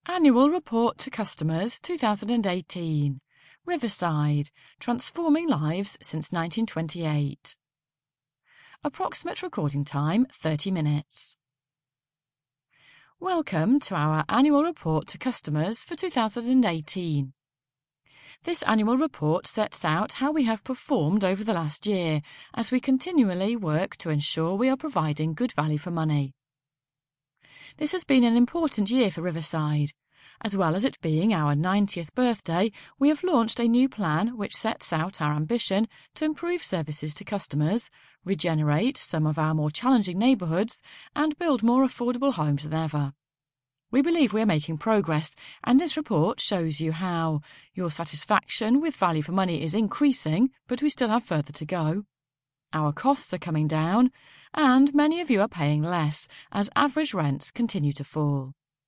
Annual Report to Customers 2018. Riverside, Transforming Lives since 1928. Approximate recording time 30 minutes. Welcome to our Annual Report to Customers for 2018. This annual report sets out how we have performed over the last year as we continually work to ensure we are providing good value for money. This has been an important year for Riverside. As well as it being our 90th birthday, we have launched a new plan which sets out our ambition to improve services to customers, regenerate some of our more challenging neighbourhoods, and build more affordable homes than ever. We believe we are making progress, and this report shows you how. Your satisfaction with value for money is increasing, but we still have further to go. Our costs are coming down, and many of you are paying less as average rents continue to fall.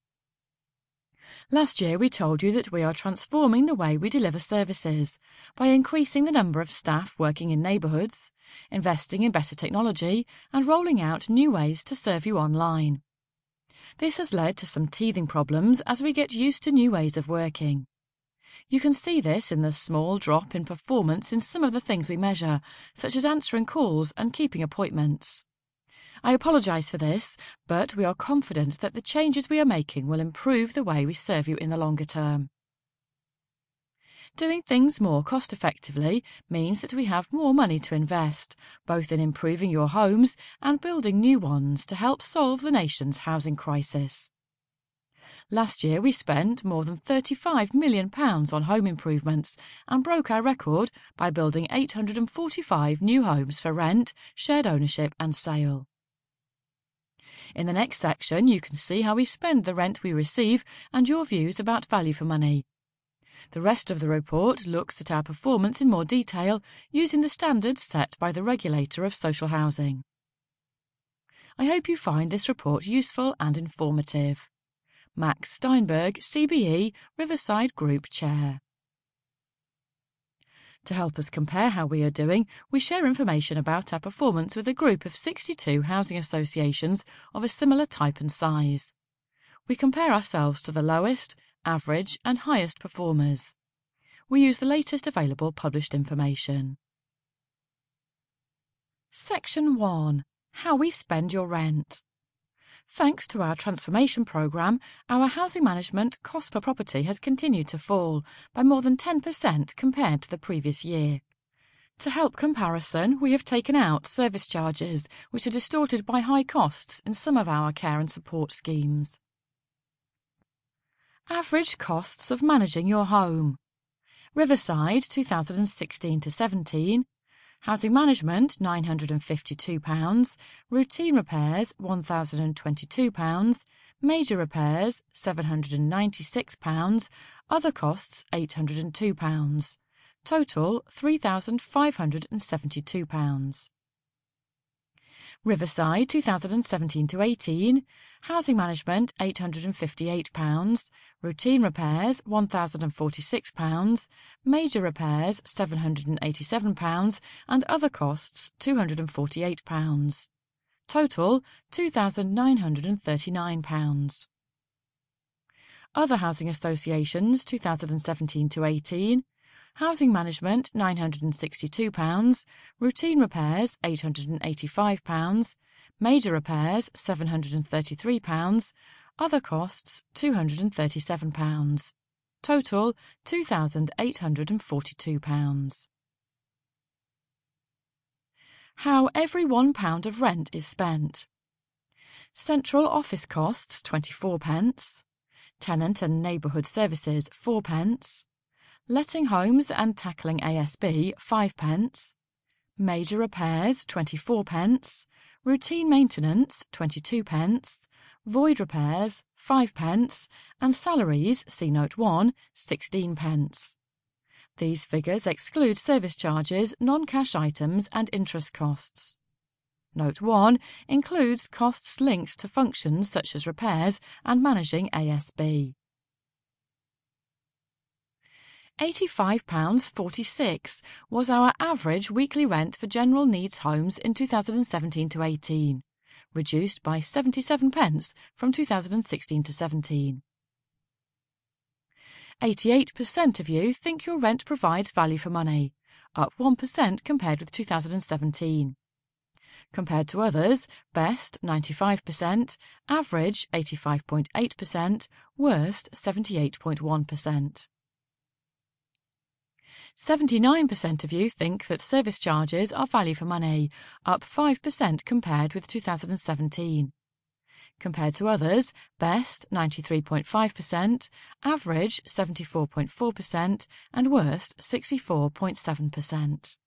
Last year we told you that we are transforming the way we deliver services by increasing the number of staff working in neighbourhoods, investing in better technology, and rolling out new ways to serve you online. This has led to some teething problems as we get used to new ways of working. You can see this in the small drop in performance in some of the things we measure, such as answering calls and keeping appointments. I apologise for this, but we are confident that the changes we are making will improve the way we serve you in the longer term. Doing things more cost-effectively means that we have more money to invest, both in improving your homes and building new ones to help solve the nation's housing crisis. Last year we spent more than £35 million on home improvements and broke our record by building 845 new homes for rent, shared ownership and sale. In the next section you can see how we spend the rent we receive and your views about value for money. The rest of the report looks at our performance in more detail using the standards set by the regulator of social housing. I hope you find this report useful and informative. Max Steinberg, CBE, Riverside Group Chair. To help us compare how we are doing, we share information about our performance with a group of 62 housing associations of a similar type and size. We compare ourselves to the lowest, average and highest performers. We use the latest available published information. Section 1. How we spend your rent. Thanks to our transformation programme, our housing management cost per property has continued to fall by more than 10% compared to the previous year. To help comparison, we have taken out service charges, which are distorted by high costs in some of our care and support schemes. Average costs of managing your home. Riverside 2016-17. Housing management £952, routine repairs £1,022, major repairs £796, other costs £802, total £3,572. Riverside 2017-18, housing management £858, routine repairs £1,046, major repairs £787 and other costs £248, total £2,939. Other housing associations 2017-18, housing management £962, routine repairs £885, major repairs £733, other costs £237, total £2,842. How every £1 of rent is spent. Central office costs 24p, tenant and neighbourhood services 4p, letting homes and tackling ASB 5p, major repairs 24p, routine maintenance 22p, void repairs 5p, and salaries, see Note 1, 16p. These figures exclude service charges, non-cash items and interest costs. Note 1 includes costs linked to functions such as repairs and managing ASB. £85.46 was our average weekly rent for general needs homes in 2017-18, reduced by 77p from 2016-17. 88% of you think your rent provides value for money, up 1% compared with 2017. Compared to others, best 95%, average 85.8%, worst 78.1%. 79% of you think that service charges are value for money, up 5% compared with 2017. Compared to others, best 93.5%, average 74.4%, and worst 64.7%.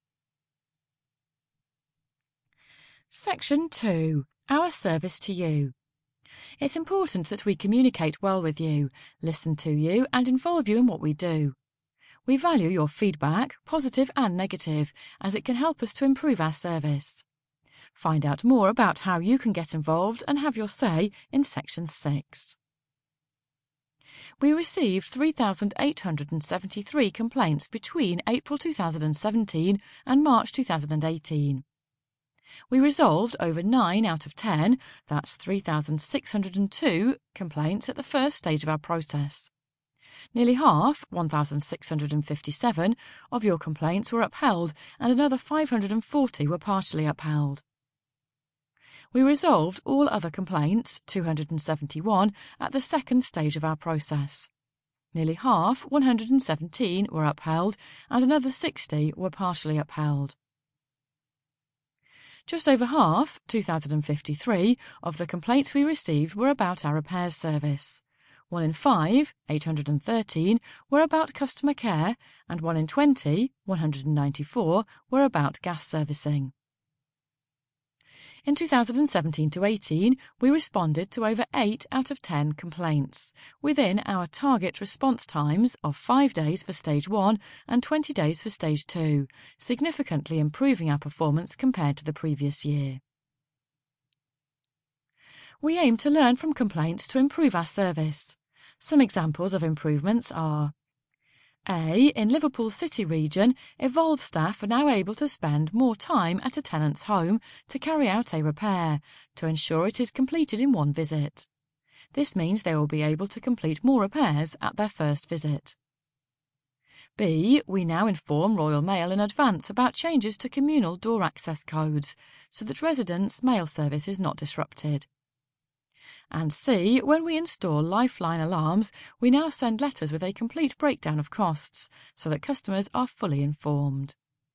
Section 2. Our service to you. It's important that we communicate well with you, listen to you, and involve you in what we do. We value your feedback, positive and negative, as it can help us to improve our service. Find out more about how you can get involved and have your say in Section 6. We received 3,873 complaints between April 2017 and March 2018. We resolved over 9 out of 10, that's 3,602, complaints at the first stage of our process. Nearly half, 1,657, of your complaints were upheld and another 540 were partially upheld. We resolved all other complaints, 271, at the second stage of our process. Nearly half, 117, were upheld and another 60 were partially upheld. Just over half, 2,053, of the complaints we received were about our repairs service. 1 in 5, 813, were about customer care, and 1 in 20, 194, were about gas servicing. In 2017-18, we responded to over 8 out of 10 complaints, within our target response times of 5 days for Stage 1 and 20 days for Stage 2, significantly improving our performance compared to the previous year. We aim to learn from complaints to improve our service. Some examples of improvements are: A. In Liverpool City region, Evolve staff are now able to spend more time at a tenant's home to carry out a repair, to ensure it is completed in one visit. This means they will be able to complete more repairs at their first visit. B. We now inform Royal Mail in advance about changes to communal door access codes, so that residents' mail service is not disrupted. And C. When we install Lifeline alarms, we now send letters with a complete breakdown of costs, so that customers are fully informed.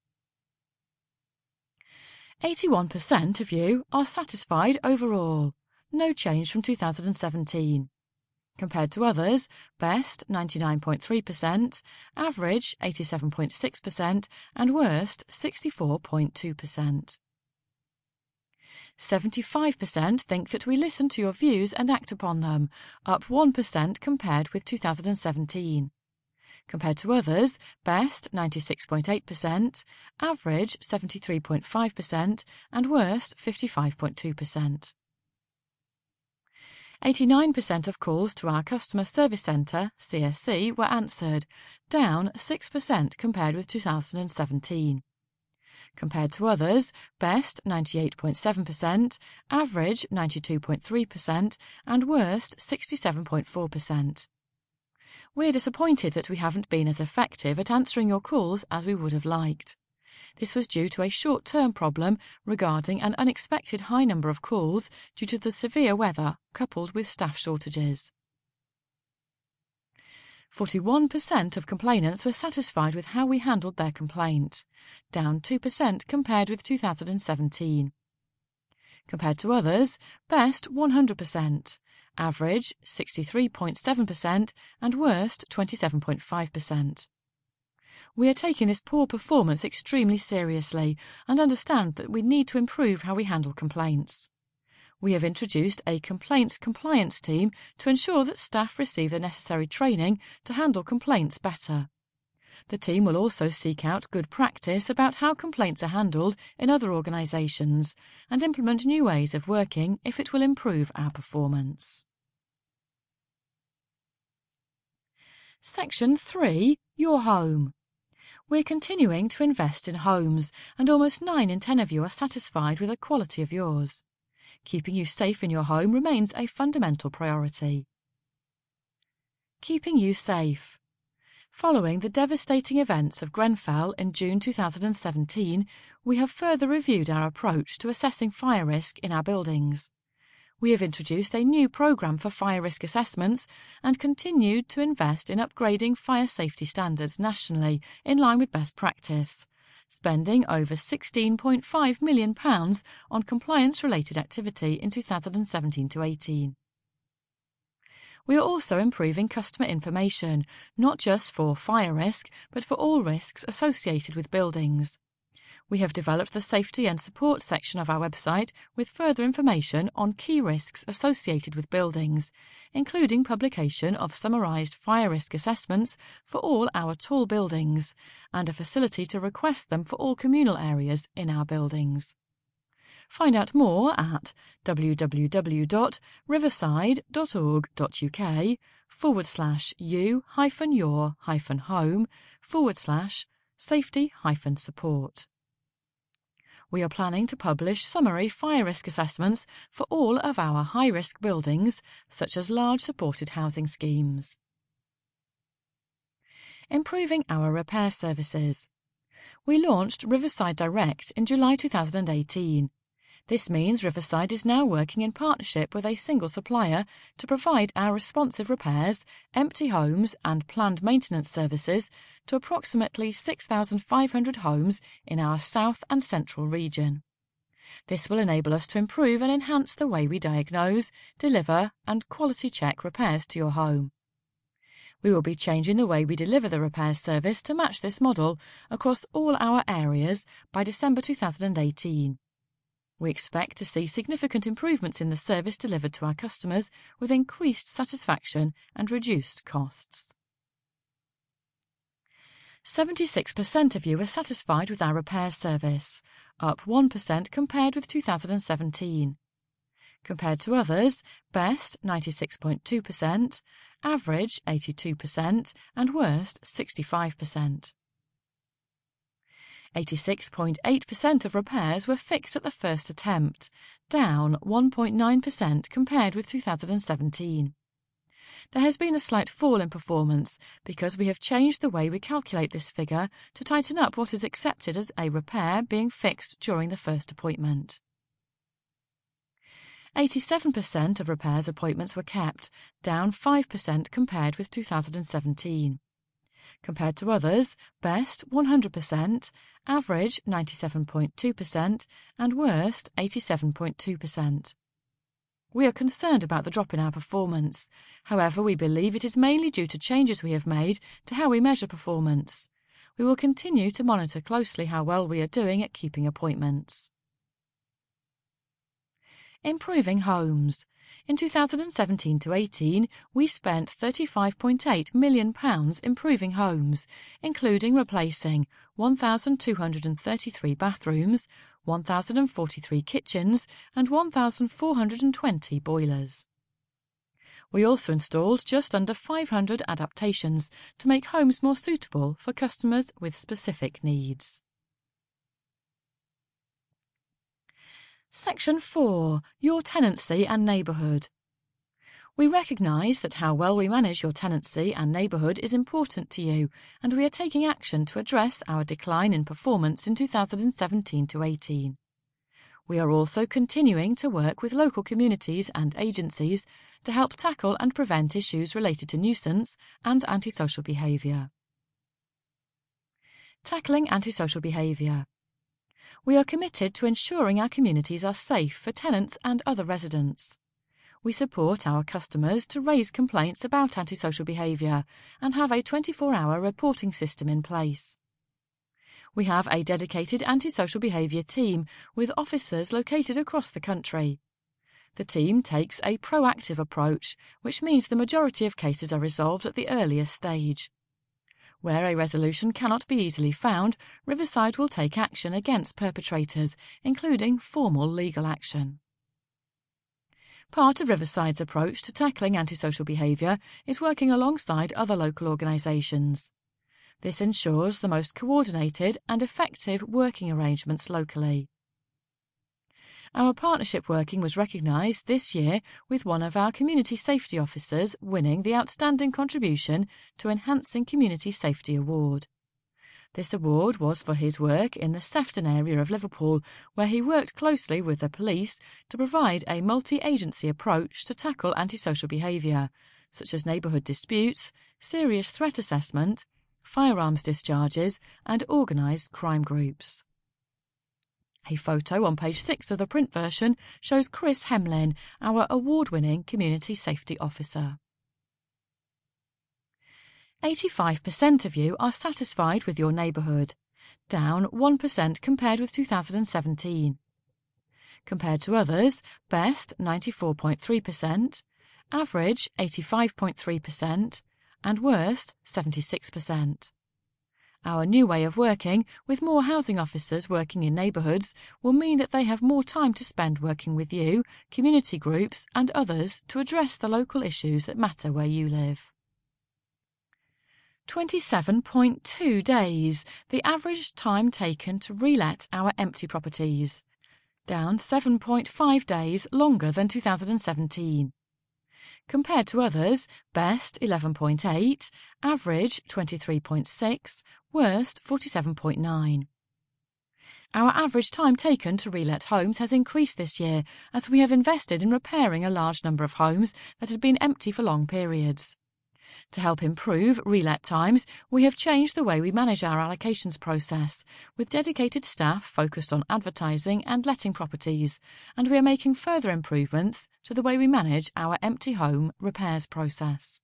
81% of you are satisfied overall, no change from 2017. Compared to others, best 99.3%, average 87.6%, and worst 64.2%. 75% think that we listen to your views and act upon them, up 1% compared with 2017. Compared to others, best 96.8%, average 73.5%, and worst 55.2%. 89% of calls to our Customer Service Centre, CSC, were answered, down 6% compared with 2017. Compared to others, best 98.7%, average 92.3%, and worst 67.4%. We're disappointed that we haven't been as effective at answering your calls as we would have liked. This was due to a short-term problem regarding an unexpected high number of calls due to the severe weather coupled with staff shortages. 41% of complainants were satisfied with how we handled their complaint, down 2% compared with 2017. Compared to others, best 100%, average 63.7%, and worst 27.5%. We are taking this poor performance extremely seriously and understand that we need to improve how we handle complaints. We have introduced a complaints compliance team to ensure that staff receive the necessary training to handle complaints better. The team will also seek out good practice about how complaints are handled in other organisations and implement new ways of working if it will improve our performance. Section 3. Your home. We're continuing to invest in homes, and almost 9 in 10 of you are satisfied with the quality of yours. Keeping you safe in your home remains a fundamental priority. keeping you safe. Following the devastating events of Grenfell in June 2017, we have further reviewed our approach to assessing fire risk in our buildings. We have introduced a new programme for fire risk assessments and continued to invest in upgrading fire safety standards nationally in line with best practice, spending over £16.5 million on compliance-related activity in 2017-18. We are also improving customer information, not just for fire risk, but for all risks associated with buildings. We have developed the Safety and Support section of our website with further information on key risks associated with buildings, including publication of summarised fire risk assessments for all our tall buildings, and a facility to request them for all communal areas in our buildings. Find out more at www.riverside.org.uk/you-your-home/safety-support. We are planning to publish summary fire risk assessments for all of our high-risk buildings, such as large supported housing schemes. Improving our repair services. We launched Riverside Direct in July 2018. This means Riverside is now working in partnership with a single supplier to provide our responsive repairs, empty homes and planned maintenance services to approximately 6,500 homes in our south and central region. This will enable us to improve and enhance the way we diagnose, deliver and quality check repairs to your home. We will be changing the way we deliver the repair service to match this model across all our areas by December 2018. We expect to see significant improvements in the service delivered to our customers with increased satisfaction and reduced costs. 76% of you are satisfied with our repair service, up 1% compared with 2017. Compared to others, Best 96.2%, Average 82% and Worst 65%. 86.8% of repairs were fixed at the first attempt, down 1.9% compared with 2017. There has been a slight fall in performance because we have changed the way we calculate this figure to tighten up what is accepted as a repair being fixed during the first appointment. 87% of repairs appointments were kept, down 5% compared with 2017. Compared to others, Best 100%, Average 97.2% and Worst 87.2%. We are concerned about the drop in our performance. However, we believe it is mainly due to changes we have made to how we measure performance. We will continue to monitor closely how well we are doing at keeping appointments. Improving homes. In 2017-18, we spent £35.8 million improving homes, including replacing 1,233 bathrooms, 1,043 kitchens and 1,420 boilers. We also installed just under 500 adaptations to make homes more suitable for customers with specific needs. Section 4. Your tenancy and neighbourhood. We recognise that how well we manage your tenancy and neighbourhood is important to you, and we are taking action to address our decline in performance in 2017-18. We are also continuing to work with local communities and agencies to help tackle and prevent issues related to nuisance and antisocial behaviour. Tackling antisocial behaviour. We are committed to ensuring our communities are safe for tenants and other residents. We support our customers to raise complaints about antisocial behaviour and have a 24-hour reporting system in place. We have a dedicated antisocial behaviour team with officers located across the country. The team takes a proactive approach, which means the majority of cases are resolved at the earliest stage. Where a resolution cannot be easily found, Riverside will take action against perpetrators, including formal legal action. Part of Riverside's approach to tackling antisocial behaviour is working alongside other local organisations. This ensures the most coordinated and effective working arrangements locally. Our partnership working was recognised this year with one of our community safety officers winning the Outstanding Contribution to Enhancing Community Safety Award. This award was for his work in the Sefton area of Liverpool, where he worked closely with the police to provide a multi-agency approach to tackle antisocial behaviour, such as neighbourhood disputes, serious threat assessment, firearms discharges and organised crime groups. A photo on page 6 of the print version shows Chris Hemlin, our award-winning community safety officer. 85% of you are satisfied with your neighbourhood, down 1% compared with 2017. Compared to others, best 94.3%, average 85.3%, and worst 76%. Our new way of working, with more housing officers working in neighbourhoods, will mean that they have more time to spend working with you, community groups and others to address the local issues that matter where you live. 27.2 days, the average time taken to relet our empty properties, down 7.5 days longer than 2017. Compared to others, best 11.8, average 23.6, worst 47.9. Our average time taken to relet homes has increased this year as we have invested in repairing a large number of homes that had been empty for long periods. To help improve relet times, we have changed the way we manage our allocations process, with dedicated staff focused on advertising and letting properties, and we are making further improvements to the way we manage our empty home repairs process.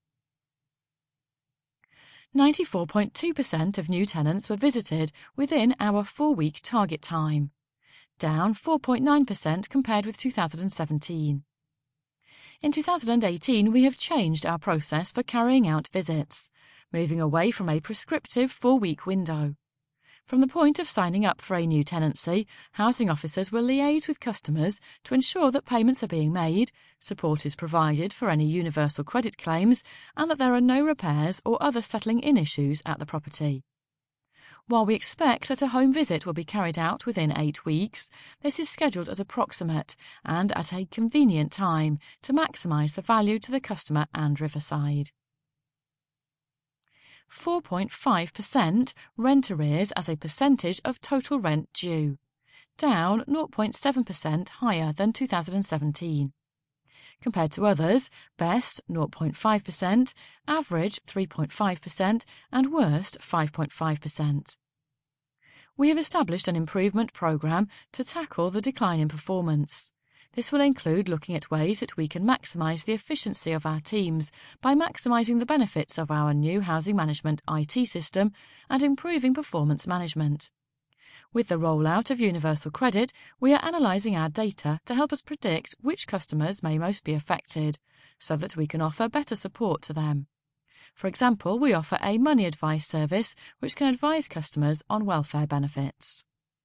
94.2% of new tenants were visited within our 4-week target time, down 4.9% compared with 2017. In 2018, we have changed our process for carrying out visits, moving away from a prescriptive 4-week window. From the point of signing up for a new tenancy, housing officers will liaise with customers to ensure that payments are being made, support is provided for any universal credit claims, and that there are no repairs or other settling-in issues at the property. While we expect that a home visit will be carried out within 8 weeks, this is scheduled as approximate and at a convenient time to maximise the value to the customer and Riverside. 4.5% rent arrears as a percentage of total rent due, down 0.7% higher than 2017. Compared to others, best 0.5%, average 3.5% and worst 5.5%. We have established an improvement programme to tackle the decline in performance. This will include looking at ways that we can maximise the efficiency of our teams by maximising the benefits of our new housing management IT system and improving performance management. With the rollout of Universal Credit, we are analysing our data to help us predict which customers may most be affected, so that we can offer better support to them. For example, we offer a money advice service which can advise customers on welfare benefits.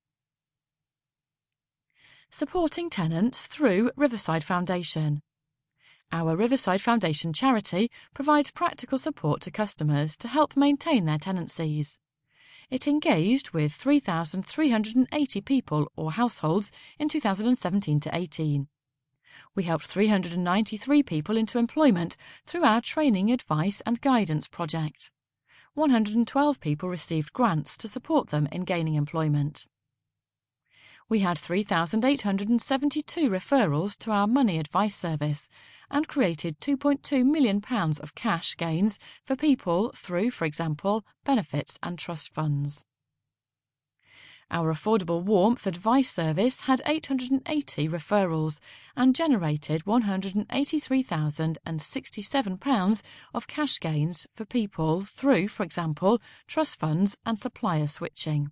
Supporting tenants through Riverside Foundation. Our Riverside Foundation charity provides practical support to customers to help maintain their tenancies. It engaged with 3,380 people or households in 2017 to 18. We helped 393 people into employment through our Training, Advice and Guidance project. 112 people received grants to support them in gaining employment. We had 3,872 referrals to our money advice service and created £2.2 million of cash gains for people through, for example, benefits and trust funds. Our Affordable Warmth advice service had 880 referrals and generated £183,067 of cash gains for people through, for example, trust funds and supplier switching.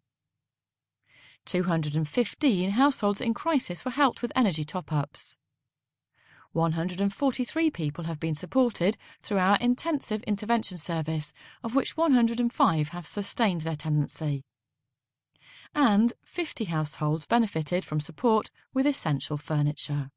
215 households in crisis were helped with energy top-ups. 143 people have been supported through our intensive intervention service, of which 105 have sustained their tenancy. And 50 households benefited from support with essential furniture.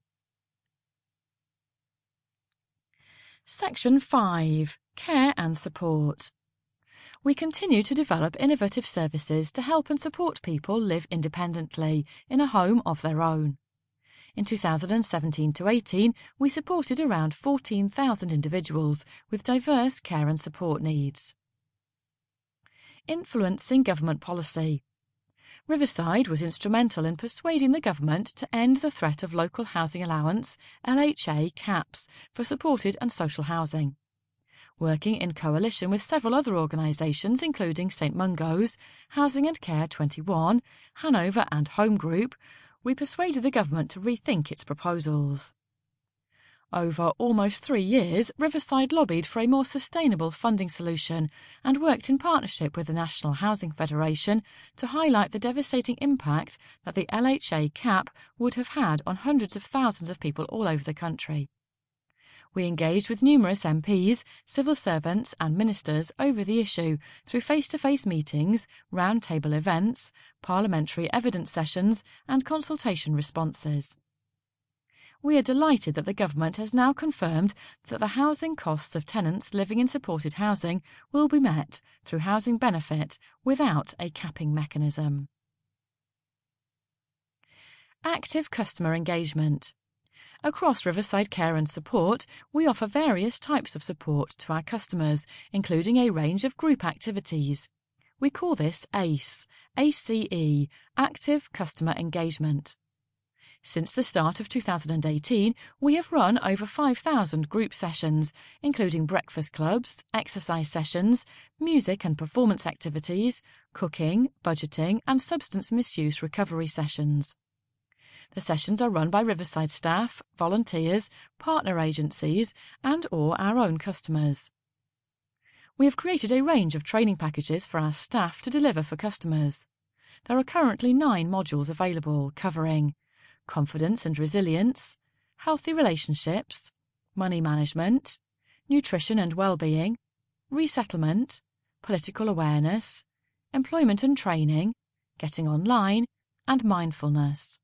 Section 5. Care and Support. We continue to develop innovative services to help and support people live independently in a home of their own. In 2017-18, we supported around 14,000 individuals with diverse care and support needs. Influencing government policy. Riverside was instrumental in persuading the government to end the threat of local housing allowance (LHA) caps for supported and social housing. Working in coalition with several other organisations including St Mungo's, Housing and Care 21, Hanover and Home Group, we persuaded the government to rethink its proposals. Over almost 3 years, Riverside lobbied for a more sustainable funding solution and worked in partnership with the National Housing Federation to highlight the devastating impact that the LHA cap would have had on hundreds of thousands of people all over the country. We engaged with numerous MPs, civil servants and ministers over the issue through face-to-face meetings, round-table events, parliamentary evidence sessions and consultation responses. We are delighted that the government has now confirmed that the housing costs of tenants living in supported housing will be met through housing benefit without a capping mechanism. Active customer engagement. Across Riverside Care and Support, we offer various types of support to our customers, including a range of group activities. We call this ACE, ACE, Active Customer Engagement. Since the start of 2018, we have run over 5,000 group sessions, including breakfast clubs, exercise sessions, music and performance activities, cooking, budgeting and substance misuse recovery sessions. The sessions are run by Riverside staff, volunteers, partner agencies and/or our own customers. We have created a range of training packages for our staff to deliver for customers. There are currently 9 modules available covering confidence and resilience, healthy relationships, money management, nutrition and well-being, resettlement, political awareness, employment and training, getting online, and mindfulness.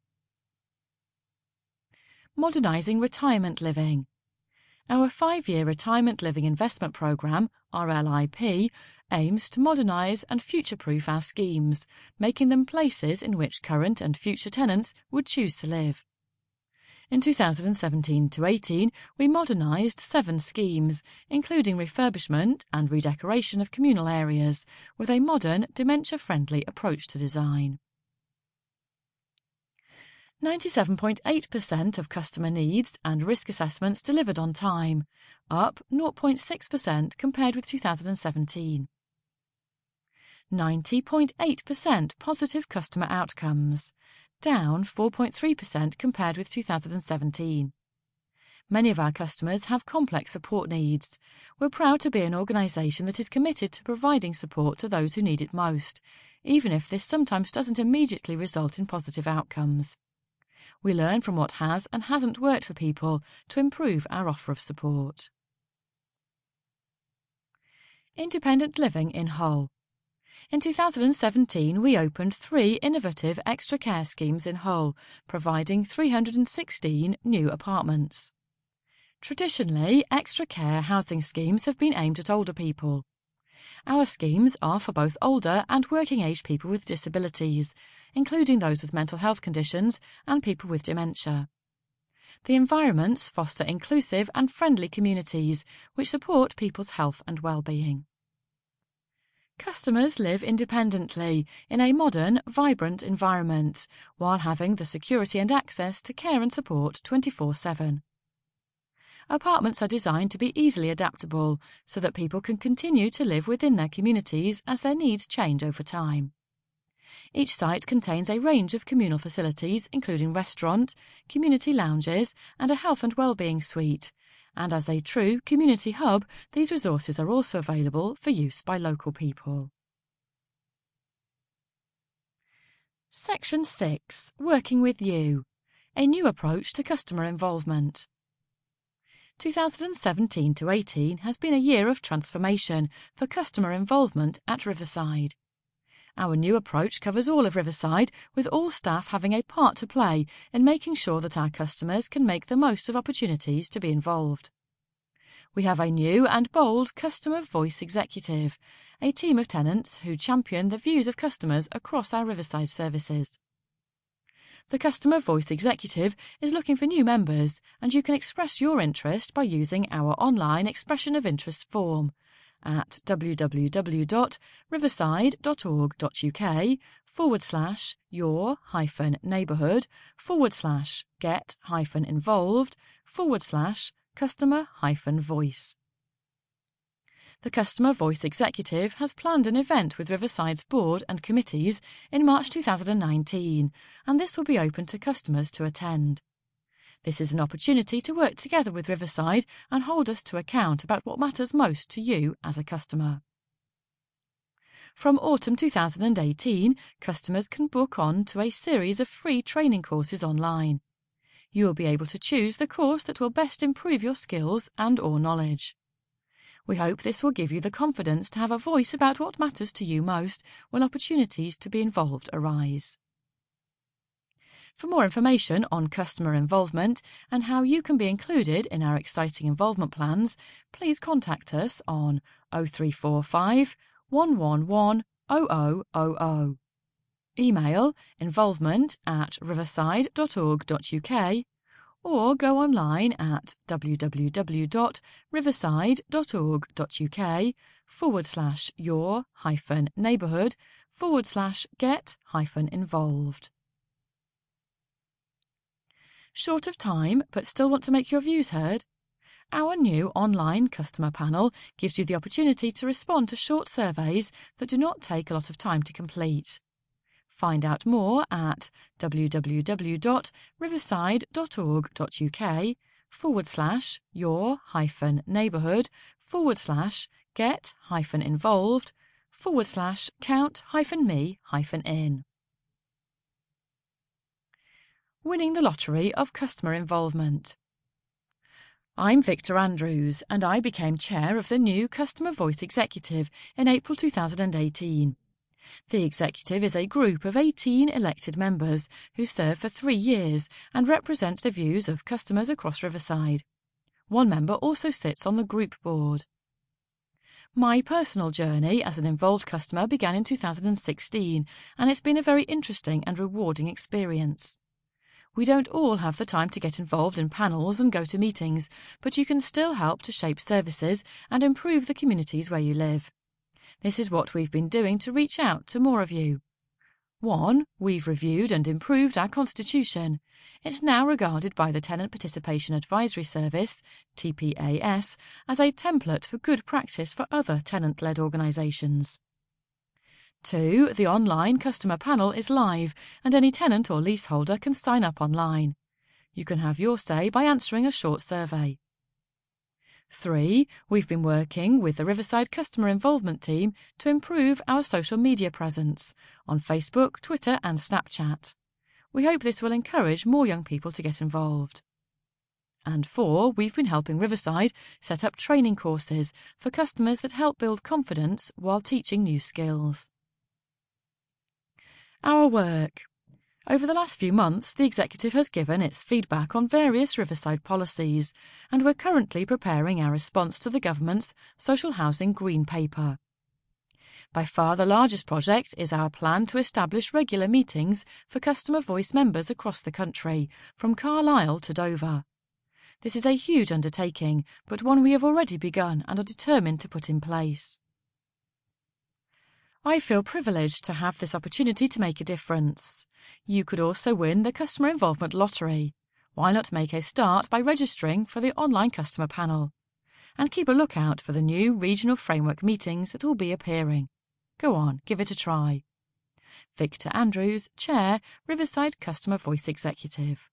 Modernising retirement living. Our 5-year Retirement Living Investment Programme, RLIP, aims to modernise and future-proof our schemes, making them places in which current and future tenants would choose to live. In 2017-18, we modernised 7 schemes, including refurbishment and redecoration of communal areas, with a modern, dementia-friendly approach to design. 97.8% of customer needs and risk assessments delivered on time, up 0.6% compared with 2017. 90.8% positive customer outcomes, down 4.3% compared with 2017. Many of our customers have complex support needs. We're proud to be an organisation that is committed to providing support to those who need it most, even if this sometimes doesn't immediately result in positive outcomes. We learn from what has and hasn't worked for people to improve our offer of support. Independent living in Hull. In 2017, we opened 3 innovative extra care schemes in Hull, providing 316 new apartments. Traditionally, extra care housing schemes have been aimed at older people. Our schemes are for both older and working-age people with disabilities, including those with mental health conditions and people with dementia. The environments foster inclusive and friendly communities which support people's health and well-being. Customers live independently in a modern, vibrant environment, while having the security and access to care and support 24/7. Apartments are designed to be easily adaptable so that people can continue to live within their communities as their needs change over time. Each site contains a range of communal facilities, including restaurant, community lounges, and a health and well-being suite. And as a true community hub, these resources are also available for use by local people. Section 6. Working with you. A new approach to customer involvement. 2017-18 has been a year of transformation for customer involvement at Riverside. Our new approach covers all of Riverside, with all staff having a part to play in making sure that our customers can make the most of opportunities to be involved. We have a new and bold Customer Voice Executive, a team of tenants who champion the views of customers across our Riverside services. The Customer Voice Executive is looking for new members, and you can express your interest by using our online expression of interest form at www.riverside.org.uk/your-neighbourhood/get-involved/customer-voice. The Customer Voice Executive has planned an event with Riverside's board and committees in March 2019, and this will be open to customers to attend. This is an opportunity to work together with Riverside and hold us to account about what matters most to you as a customer. From autumn 2018, customers can book on to a series of free training courses online. You will be able to choose the course that will best improve your skills and/or knowledge. We hope this will give you the confidence to have a voice about what matters to you most when opportunities to be involved arise. For more information on customer involvement and how you can be included in our exciting involvement plans, please contact us on 0345 111 0000. Email involvement@riverside.org.uk or go online at www.riverside.org.uk/your-neighbourhood/get-involved. Short of time but still want to make your views heard? Our new online customer panel gives you the opportunity to respond to short surveys that do not take a lot of time to complete. Find out more at www.riverside.org.uk/your-neighbourhood/get-involved/count-me-in. Winning the lottery of customer involvement. I'm Victor Andrews, and I became chair of the new Customer Voice Executive in April 2018. The executive is a group of 18 elected members who serve for 3 years and represent the views of customers across Riverside. One member also sits on the group board. My personal journey as an involved customer began in 2016, and it's been a very interesting and rewarding experience. We don't all have the time to get involved in panels and go to meetings, but you can still help to shape services and improve the communities where you live. This is what we've been doing to reach out to more of you. 1. We've reviewed and improved our constitution. It's now regarded by the Tenant Participation Advisory Service, TPAS, as a template for good practice for other tenant-led organisations. 2. The online customer panel is live, and any tenant or leaseholder can sign up online. You can have your say by answering a short survey. 3. We've been working with the Riverside Customer Involvement Team to improve our social media presence on Facebook, Twitter and Snapchat. We hope this will encourage more young people to get involved. And 4. We've been helping Riverside set up training courses for customers that help build confidence while teaching new skills. Our work. Over the last few months, the executive has given its feedback on various Riverside policies, and we're currently preparing our response to the government's Social Housing Green Paper. By far the largest project is our plan to establish regular meetings for Customer Voice members across the country, from Carlisle to Dover. This is a huge undertaking, but one we have already begun and are determined to put in place. I feel privileged to have this opportunity to make a difference. You could also win the Customer Involvement Lottery. Why not make a start by registering for the online customer panel? And keep a lookout for the new regional framework meetings that will be appearing. Go on, give it a try. Victor Andrews, Chair, Riverside Customer Voice Executive.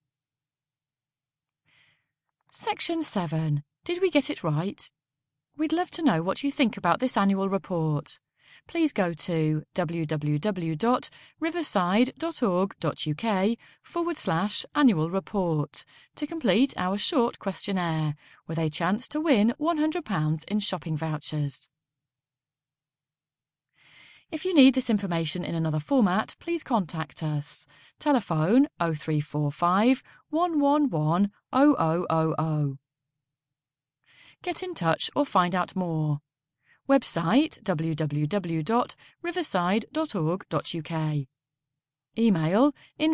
Section 7. Did we get it right? We'd love to know what you think about this annual report. Please go to www.riverside.org.uk/annual report to complete our short questionnaire with a chance to win £100 in shopping vouchers. If you need this information in another format, please contact us. Telephone 0345 111 0000. Get in touch or find out more. Website www.riverside.org.uk. Email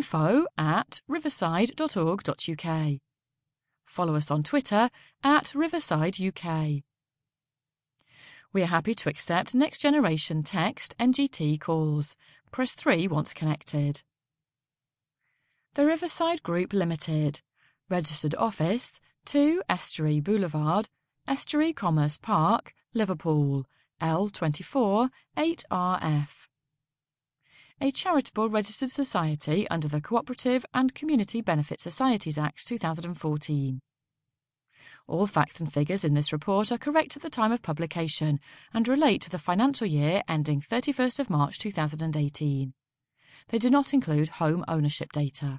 info@riverside.org.uk. Follow us on Twitter @RiversideUK. We are happy to accept Next Generation Text NGT calls. Press 3 once connected. The Riverside Group Limited. Registered Office 2 Estuary Boulevard, Estuary Commerce Park, Liverpool, L24 8RF. A charitable registered society under the Cooperative and Community Benefit Societies Act 2014. All facts and figures in this report are correct at the time of publication and relate to the financial year ending 31st of March 2018. They do not include home ownership data.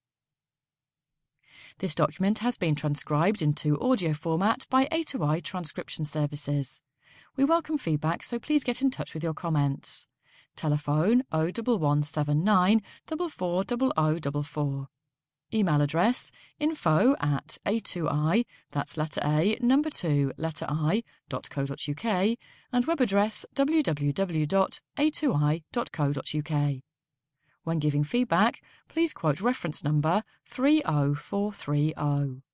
This document has been transcribed into audio format by A2I Transcription Services. We welcome feedback, so please get in touch with your comments. Telephone 01179 440044. Email address info@a2i, that's letter A, number 2, letter I.co.uk, and web address www.a2i.co.uk. When giving feedback, please quote reference number 30430.